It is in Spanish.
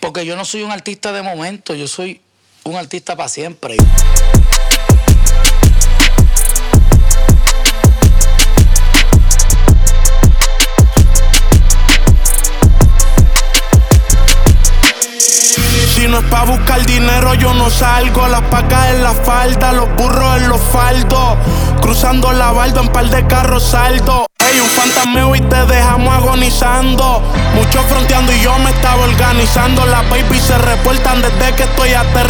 Porque yo no soy un artista de momento, yo soy un artista para siempre. Si no es pa' buscar dinero yo no salgo. Las pacas en la falda, los burros en los faldos, cruzando la barda en par de carros saldo. Ey, un fantasmeo y te dejamos agonizando. Muchos fronteando y yo me estaba organizando. Las baby se reportan desde que estoy aterrizando.